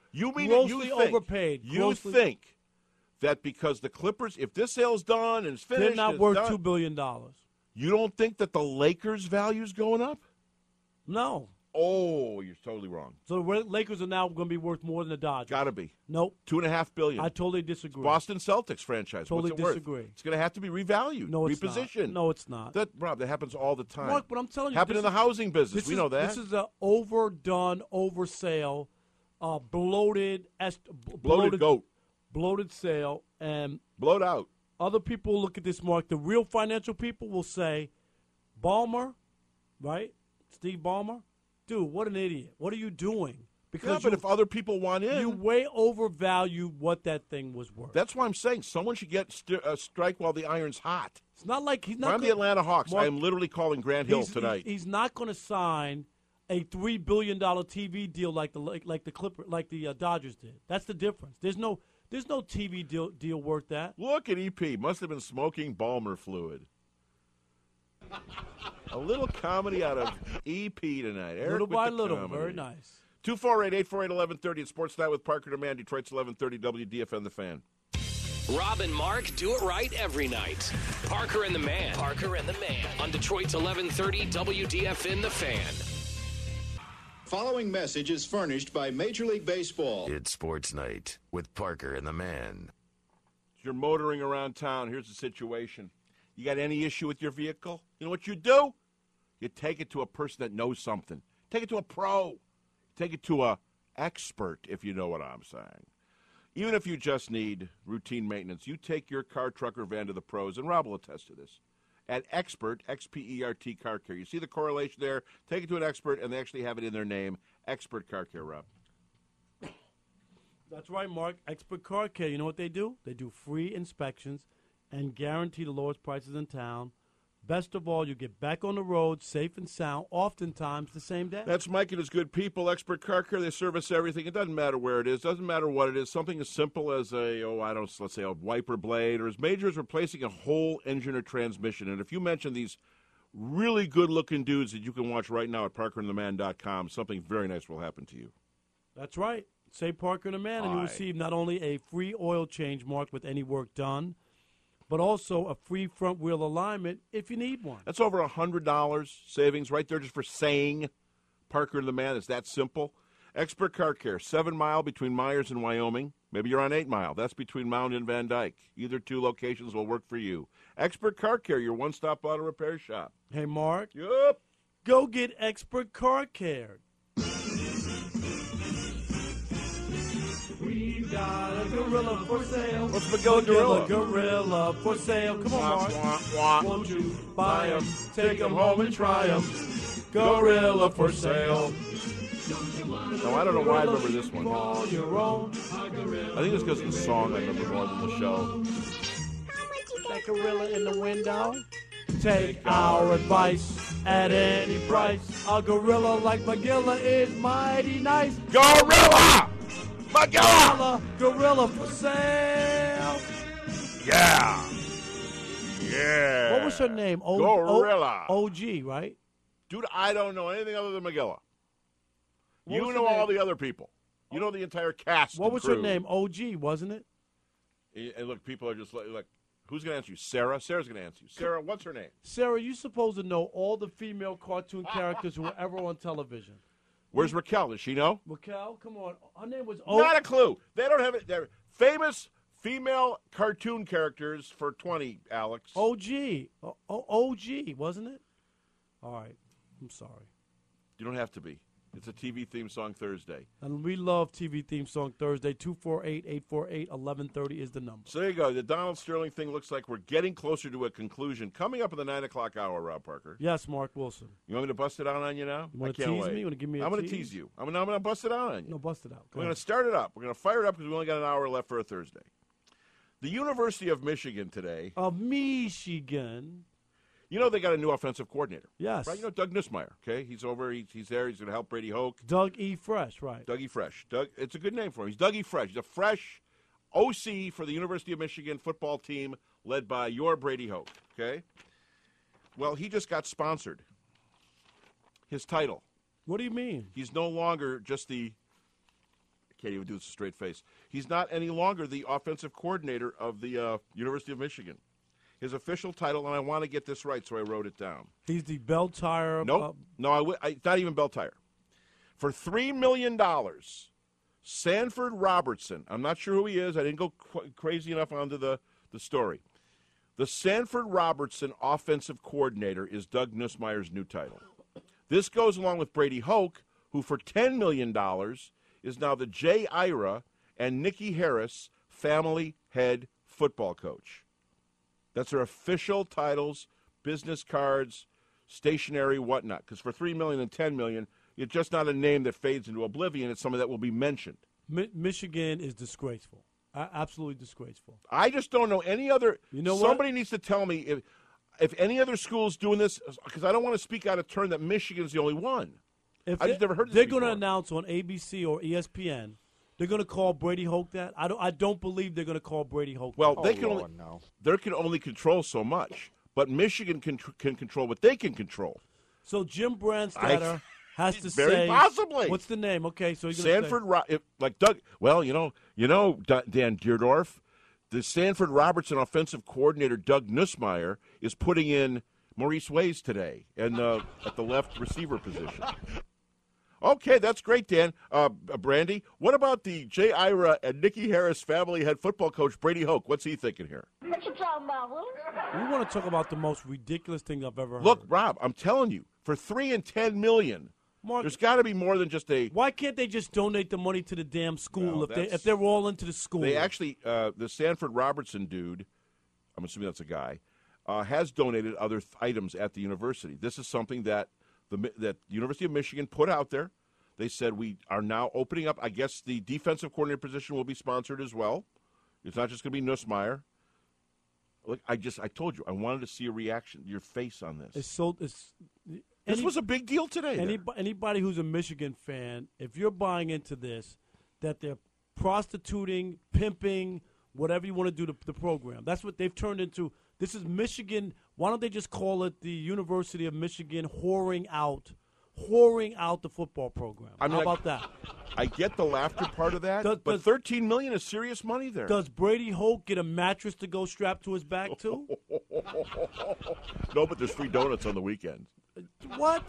You think that because the Clippers, if this sale's done and it's finished, they're not worth $2 billion. You don't think that the Lakers' value's going up? No. Oh, you're totally wrong. So the Lakers are now going to be worth more than the Dodgers. Got to be. Nope. $2.5 billion. I totally disagree. Boston Celtics franchise. Totally What's it disagree. Worth? It's going to have to be revalued. No, it's repositioned. not. No, it's not. Rob, that happens all the time. Mark, but I'm telling you, happened in the housing business. We know that. This is an overdone, oversale, bloated goat. Bloated sale, and blowed out. Other people look at this, Mark. The real financial people will say, Ballmer, right? Steve Ballmer, dude, what an idiot. What are you doing? Because but if other people want in. You way overvalue what that thing was worth. That's why I'm saying someone should get strike while the iron's hot. It's not like he's not. I'm the Atlanta Hawks. Mark, I am literally calling Grant Hill tonight. He's not going to sign a $3 billion TV deal like the Dodgers did. That's the difference. There's no TV deal worth that. Look at EP. Must have been smoking Balmer fluid. A little comedy out of EP tonight. Eric little by little. Comedy. Very nice. 248-848-1130 at Sports Night with Parker and Man. Detroit's 1130 WDFN The Fan. Rob and Mark do it right every night. Parker and the Man. Parker and the Man. On Detroit's 1130 WDFN The Fan. Following message is furnished by Major League Baseball. It's Sports Night with Parker and the Man. You're motoring around town. Here's the situation. You got any issue with your vehicle? You know what you do? You take it to a person that knows something. Take it to a pro. Take it to a expert, if you know what I'm saying. Even if you just need routine maintenance, you take your car, truck, or van to the pros, and Rob will attest to this. At Expert, X-P-E-R-T Car Care. You see the correlation there? Take it to an expert, and they actually have it in their name. Expert Car Care, Rob. That's right, Mark. Expert Car Care. You know what they do? They do free inspections and guarantee the lowest prices in town. Best of all, you get back on the road safe and sound, oftentimes the same day. That's Mike and his good people. Expert Car Care, they service everything. It doesn't matter where it is. Doesn't matter what it is. Something as simple as let's say a wiper blade, or as major as replacing a whole engine or transmission. And if you mention these really good-looking dudes that you can watch right now at parkerandtheman.com, something very nice will happen to you. That's right. Say Parker and the Man, and you receive not only a free oil change, Mark, with any work done, but also a free front wheel alignment if you need one. That's over $100 savings right there just for saying Parker and the Man. It's that simple. Expert Car Care, 7 Mile between Myers and Wyoming. Maybe you're on 8 Mile. That's between Mound and Van Dyke. Either two locations will work for you. Expert Car Care, your one-stop auto repair shop. Hey, Mark. Yup. Go get Expert Car Care. We've got a gorilla for sale. What's Magilla Gorilla? Gorilla for sale. Come on, Mark. Won't you buy them? Take them home and try them. Gorilla for sale. No, I don't know why I remember this one. I think it's because of the song I remember more than the show. That gorilla in the window. Take our advice at any price. A gorilla like Magilla is mighty nice. Gorilla! Magilla! Gorilla for sale. Yeah. Yeah. What was her name? Gorilla. OG, right? Dude, I don't know anything other than Magilla. You know all the other people. You know the entire cast. What was her name? OG, wasn't it? And look, people are just like, Who's going to answer you? Sarah? Sarah's going to answer you. Sarah, what's her name? Sarah, you're supposed to know all the female cartoon characters who were ever on television. Where's Raquel? Does she know? Raquel, come on. Her name was Not a clue. They don't have it. They're famous female cartoon characters for 20, Alex. OG. OG, wasn't it? All right. I'm sorry. You don't have to be. It's a TV theme song Thursday. And we love TV theme song Thursday. 248-848-1130 is the number. So there you go. The Donald Sterling thing looks like we're getting closer to a conclusion. Coming up in the 9 o'clock hour, Rob Parker. Yes, Mark Wilson. You want me to bust it out on you now? You want I to can't tease wait. me? You want to give me a I'm going tease? to tease you. I'm going to bust it out on you. No, bust it out. We're going to start it up. We're going to fire it up because we only got an hour left for a Thursday. The University of Michigan today. Of Michigan. You know they got a new offensive coordinator. Yes. Right? You know Doug Nussmeier, okay? He's over. He's there. He's going to help Brady Hoke. Doug E. Fresh, right. Doug E. Fresh. It's a good name for him. He's Doug E. Fresh. He's a fresh OC for the University of Michigan football team led by your Brady Hoke, okay? Well, he just got sponsored. His title. What do you mean? He's no longer just the – I can't even do this with a straight face. He's not any longer the offensive coordinator of the University of Michigan. His official title, and I want to get this right, so I wrote it down. He's the bell tire. Nope. No, not even bell tire. For $3 million, Sanford Robertson, I'm not sure who he is. I didn't go crazy enough onto the story. The Sanford Robertson offensive coordinator is Doug Nussmeier's new title. This goes along with Brady Hoke, who for $10 million is now the Jay Ira and Nikki Harris family head football coach. That's their official titles, business cards, stationery, whatnot. Because for $3 million and $10 million, it's just not a name that fades into oblivion. It's something that will be mentioned. Michigan is disgraceful. Absolutely disgraceful. I just don't know any other. You know somebody needs to tell me if any other school's doing this, because I don't want to speak out of turn that Michigan's the only one. I just never heard this They're before. going to announce on ABC or ESPN. They're going to call Brady Hoke that. I don't believe they're going to call Brady Hoke. Well, that. they can only control so much, but Michigan can control what they can control. So Jim Brandstatter has to very say, possibly. What's the name? Okay, so he's Sanford, like Doug. Well, you know, Dan Deerdorf, the Sanford Robertson offensive coordinator Doug Nussmeier is putting in Maurice Ways today, and at the left receiver position. Okay, that's great, Dan. Brandy, what about the Jay Ira and Nikki Harris family head football coach Brady Hoke? What's he thinking here? What you talking about, Will? We want to talk about the most ridiculous thing I've ever heard. Look, Rob, I'm telling you, for $3 and $10 million, Mark, there's got to be more than just a. Why can't they just donate the money to the damn school if they're all into the school? They actually, the Sanford Robertson dude, I'm assuming that's a guy, has donated other items at the university. This is something that the University of Michigan put out there. They said we are now opening up. I guess the defensive coordinator position will be sponsored as well. It's not just going to be Nussmeier. Look, I told you I wanted to see a reaction, your face on this. This was a big deal today. Anybody who's a Michigan fan, if you're buying into this, that they're prostituting, pimping, whatever you want to do the program. That's what they've turned into. This is Michigan. Why don't they just call it the University of Michigan whoring out the football program? How about that? I get the laughter part of that, but $13 million is serious money there. Does Brady Hoke get a mattress to go strapped to his back too? No, but there's free donuts on the weekends. What?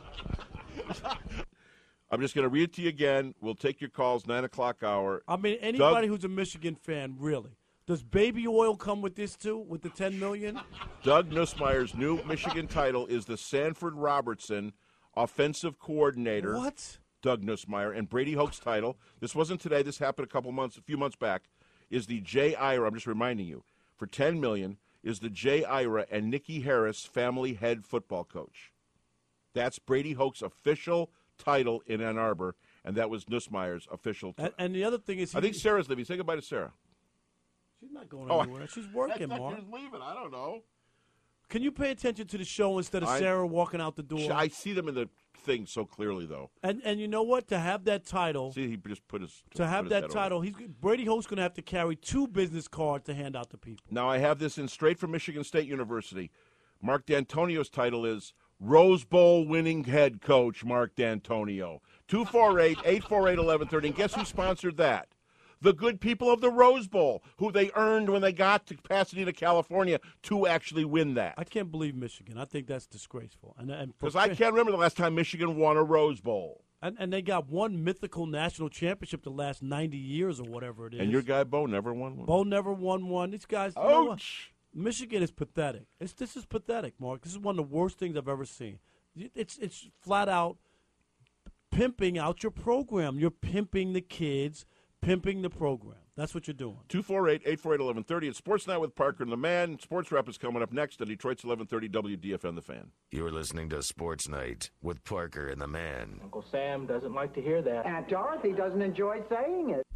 I'm just going to read it to you again. We'll take your calls, 9 o'clock hour. I mean, anybody who's a Michigan fan, really. Does baby oil come with this too, with the $10 million? Doug Nussmeier's new Michigan title is the Sanford Robertson offensive coordinator. What? Doug Nussmeier. And Brady Hoke's title, this wasn't today, this happened a few months back, is the Jay Ira, I'm just reminding you, for $10 million, is the Jay Ira and Nikki Harris family head football coach. That's Brady Hoke's official title in Ann Arbor, and that was Nussmeier's official title. And the other thing is, I think Sarah's leaving. Say goodbye to Sarah. She's not going anywhere. She's working, Mark. She's leaving. I don't know. Can you pay attention to the show instead of Sarah walking out the door? I see them in the thing so clearly, though. And you know what? To have that title, see, he just put his title. Brady Hoke's going to have to carry 2 business cards to hand out to people. Now I have this in straight from Michigan State University. Mark D'Antonio's title is Rose Bowl winning head coach Mark D'Antonio. 248-848-1130. And guess who sponsored that? the good people of the Rose Bowl, who they earned when they got to Pasadena, California, to actually win that. I can't believe Michigan. I think that's disgraceful. Because I can't remember the last time Michigan won a Rose Bowl. And they got one mythical national championship the last 90 years or whatever it is. And your guy Bo never won one? Bo never won one. These guys, you know what? Michigan is pathetic. This is pathetic, Mark. This is one of the worst things I've ever seen. It's flat out pimping out your program. You're pimping the kids, pimping the program. That's what you're doing. 248-848-1130. It's Sports Night with Parker and the Man. Sports Wrap is coming up next on Detroit's 1130 WDFN The Fan. You're listening to Sports Night with Parker and the Man. Uncle Sam doesn't like to hear that. Aunt Dorothy doesn't enjoy saying it.